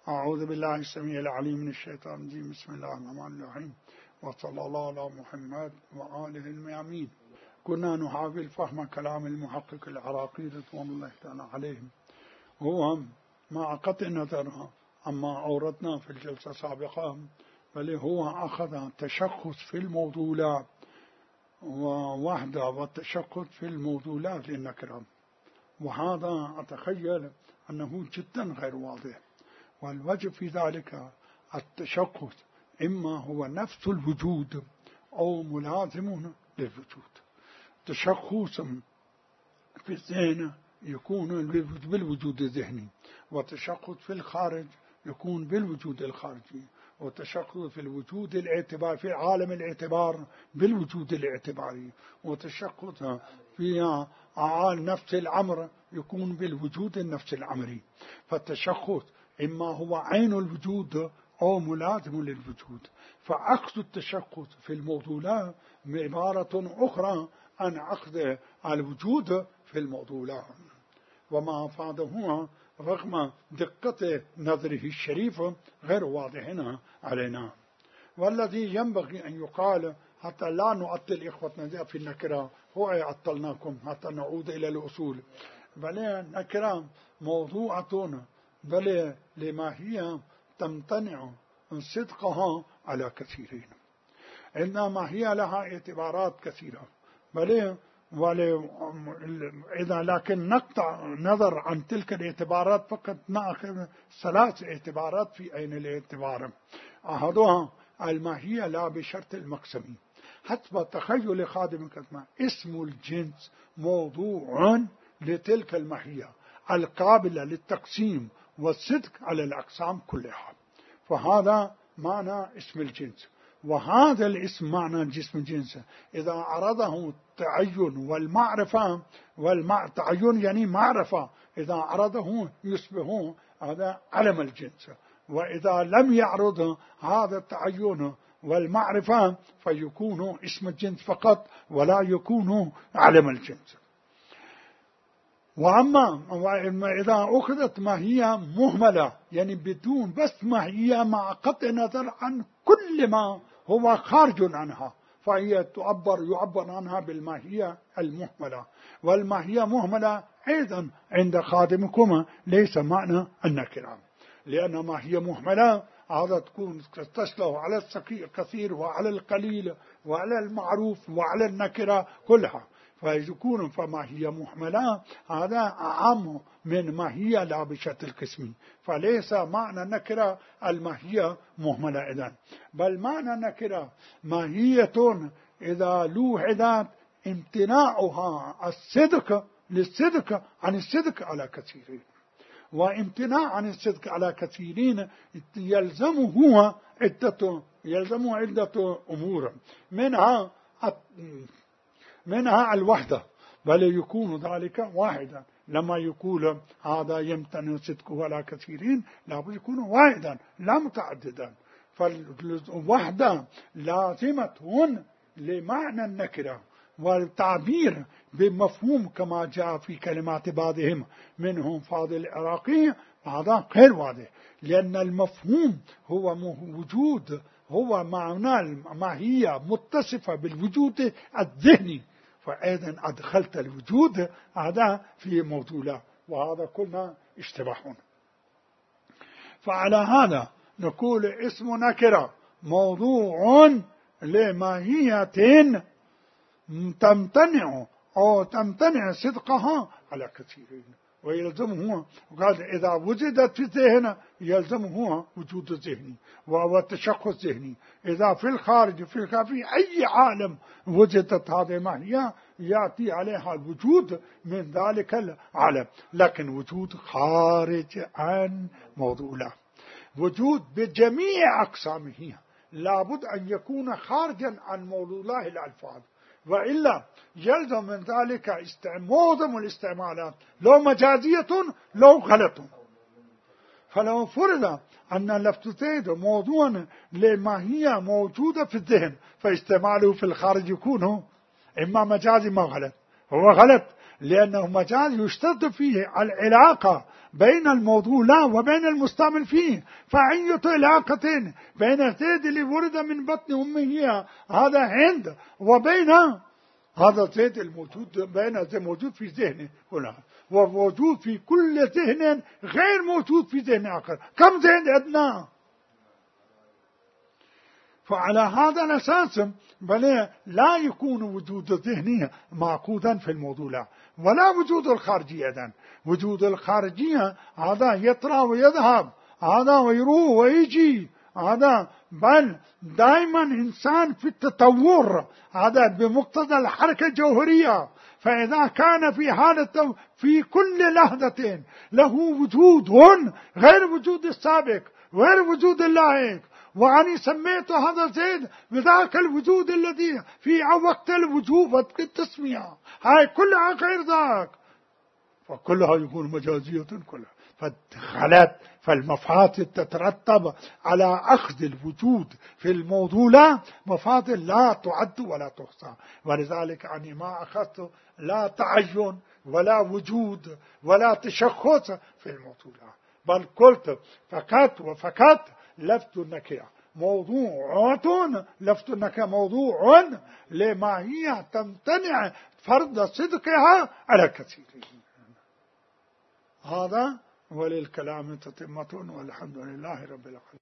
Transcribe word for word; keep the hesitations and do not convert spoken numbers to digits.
أعوذ بالله السميع العليم من الشيطان الرجيم. بسم الله الرحمن الرحيم، وصلى الله على محمد وآله الميامين. كنا نحاول فهم كلام المحقق العراقي رضوان الله تعالى عليهم، هو مع قطع نظرها عما أوردنا في الجلسة السابقة، بل هو أخذ تشخص في الموضوعات ووحدة والتشخص في الموضوعات للنكرة، وهذا أتخيل أنه جدا غير واضح. والوجه في ذلك التشخص إما هو نفس الوجود أو ملازم للوجود. تشخص في الذهن يكون بالوجود الذهني، وتشخص في الخارج يكون بالوجود الخارجي، وتشخص في الوجود الاعتباري في عالم الاعتبار بالوجود الاعتباري، وتشخص في نفس الأمر يكون بالوجود النفس الأمري. فالتشخص إما هو عين الوجود أو ملازم للوجود. فأخذ التشخص في الموضوعات عبارة أخرى عن أخذ الوجود في الموضوعات، وما أفاده رغم دقة نظره الشريف غير واضح علينا. والذي ينبغي أن يقال حتى لا نعطل إخوتنا في النكرة، هو عطلناكم حتى نعود إلى الأصول. بل النكرة موضوعة، بل لما هي تمتنع صدقها على كثيرين، إنما هي لها اعتبارات كثيرة، بل إذا لكن نقطع نظر عن تلك الاعتبارات فقط نأخذ ثلاث اعتبارات في عين الاعتبار. أحدها الماهية لا بشرط المقسمي، حسب تخيل خادم الكتمان اسم الجنس موضوع لتلك الماهية القابلة للتقسيم والصدق على الأقسام كلها، فهذا معنى اسم الجنس. وهذا الاسم معنى جسم الجنس إذا عرضه التعين والمعرفة، والتعين يعني معرفة، إذا عرضه يشبه هذا علم الجنس، وإذا لم يعرض هذا التعين والمعرفة فيكون اسم الجنس فقط ولا يكون علم الجنس. وأما إذا أخذت ماهية مهملة يعني بدون بس ماهية مع قطع نظر عن كل ما هو خارج عنها، فهي تعبر يعبر عنها بالماهية المهملة. والماهية مهملة أيضا عند خادمكم ليس معنى النكرة، لأن ماهية مهملة هذا تكون تشتغل على الكثير وعلى القليل وعلى المعروف وعلى النكرة كلها، فيكون فما هي مهملة هذا أعم من ما هي لابشة القسم. فليس معنى النكرة الماهية مهملة إذن، بل معنى النكرة ماهية إذا لوحدت امتناعها الصدق للصدق عن الصدق على كثيرين، وامتناع عن الصدق على كثيرين يلزمه عدة يلزمه عدة أمور، منها منها الوحدة، بل يكون ذلك واحدا. لما يقول هذا يمتنع صدقه على كثيرين لابد يكون واحدا لا متعددا. فالوحدة لازمة لمعنى النكرة، والتعبير بمفهوم كما جاء في كلمات بعضهم منهم فاضل العراقي هذا غير واضح، لأن المفهوم هو وجود، هو معنى الماهية متصفة بالوجود الذهني، فأيضا أدخلت الوجود هذا في موضوع، وهذا كلنا اشتباهون. فعلى هذا نقول اسم نكرة موضوع لماهية تمتنع أو تمتنع صدقها على كثيرين، ويلزمه قال إذا وجدت في الذهن يلزمه وجود الذهني والتشخص الذهني. إذا في الخارج في الخارج في أي عالم وجدت هذه الماهية يأتي عليها الوجود من ذلك العالم، لكن وجود خارج عن موضوعه، وجود بجميع أقسامه لابد أن يكون خارجا عن موضوع الألفاظ، وإلا يلزم من ذلك معظم الاستعمالات لو مجازية لو غلط. فلو فرض أن لفتين موضوع لما هي موجودة في الذهن فاستعماله في الخارج يكون إما مجازي ما غلط، هو غلط، لأنه مجال يشتد فيه العلاقة بين الموضوع وبين المستعمل فيه. فأية علاقة بين زيد اللي ورد من بطن أمه هذا هند وبين هذا زيد الموجود بين زيد موجود في ذهنه هنا وموجود في كل ذهن غير موجود في ذهن آخر، كم زيد أدنى؟ فعلى هذا الأساس بل لا يكون وجود الذهني معقودا في الموضوع ولا وجود الخارجية. إذن وجود الخارجية هذا يطرأ ويذهب، هذا ويروح ويجي، هذا بل دائما إنسان في التطور، هذا بمقتضى الحركة الجوهرية. فإذا كان في حالة في كل لحظة له وجود غير وجود السابق غير وجود اللاحق، وأني سميت هذا زيد بذاك الوجود الذي في وقت الوجوب التسمية، هاي كلها غير ذاك، فكلها يكون مجازية كلها. فالخلات فالمفاتن تترتب على أخذ الوجود في الموضوع مفاتن لا تعد ولا تحصى. ولذلك أني ما أخذت لا تعين ولا وجود ولا تشخص في الموضوع، بل قلت فقط وفقط لفت النكرة موضوع لفت النكرة موضوع لما هي تمتنع فرض صدقها على كثير. هذا وللكلام تتمة والحمد لله رب العالمين.